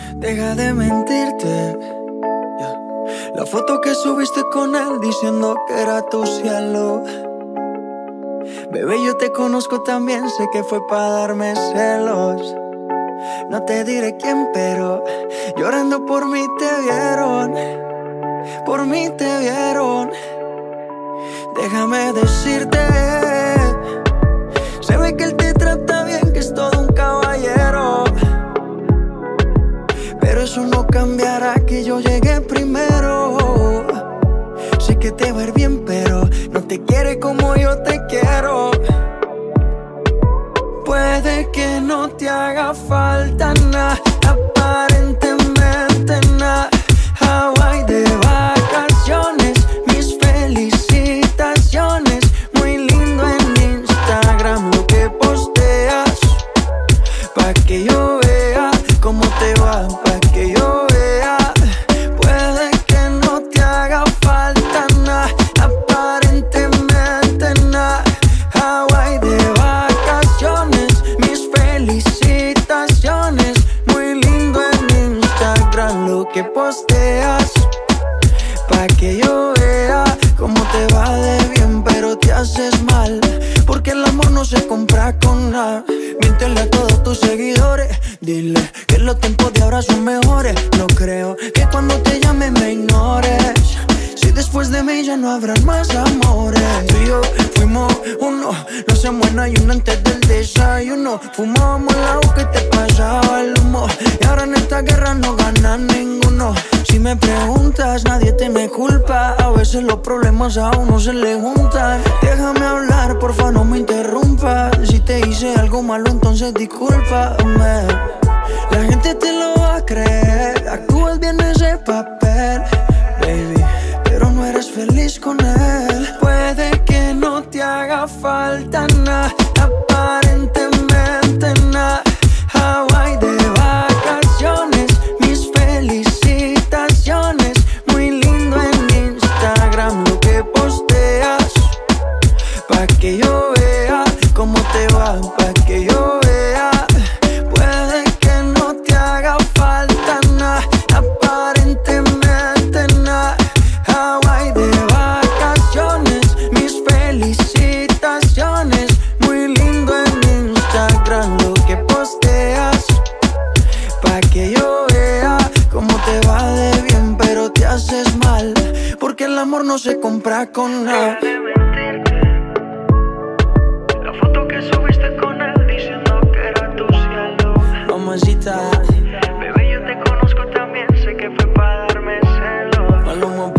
Deja de mentirte, yeah. La foto que subiste con él diciendo que era tu cielo. Bebé, yo te conozco también, sé que fue para darme celos. No te diré quién, pero llorando por mí te vieron. Por mí te vieron. Déjame decirte, se ve que él te trata bien, que es todo un caballero. Pero eso no cambiará que yo llegué primero. Sé que te va a ir bien, pero no te quiere como yo te quiero. Puede que no te haga falta nada, aparentemente nada. Hawaii de vacaciones, mis felicitaciones. Muy lindo en Instagram lo que posteas, pa' que yo vea cómo te va, pa' que yo vea. Puede que no te haga falta nada, aparentemente nada. Hawaii de vacaciones, mis felicitaciones. Muy lindo en Instagram lo que posteas, pa' que yo vea cómo te va de bien, pero te haces mal, porque el amor no se compra con nada. Miéntele a todos tus seguidores, dile que los tiempos de ahora son mejores. No creo que cuando te llame me ignores, si después de mí ya no habrán más amores. Tú y yo fuimos uno, no se muera y uno antes del desayuno. Fumábamos el agua que te pasaba el humo, y ahora en esta guerra no gana ninguno. Si me preguntas, nadie tiene culpa, a veces los problemas a uno se le juntan. Déjame hablar, porfa, no me interrumpas. Si te hice algo malo, entonces discúlpame. La gente te lo va a creer, actúas bien ese papel, baby, pero no eres feliz con él. Puede que no te haga falta nada, aparentemente nada. Hawaii de vacaciones, mis felicitaciones. Muy lindo en Instagram lo que posteas, pa' que yo vea cómo te va, pa' que yo vea. Puede que no te haga falta nada, aparentemente nada. Hawaii de vacaciones, mis felicitaciones. Muy lindo en Instagram lo que posteas, pa' que yo vea cómo te va de bien, pero te haces mal, porque el amor no se compra con nada. La foto que subiste con él diciendo que era tu cielo. Mamacita, Bebé, yo te conozco también, sé que fue para darme celos. Maluma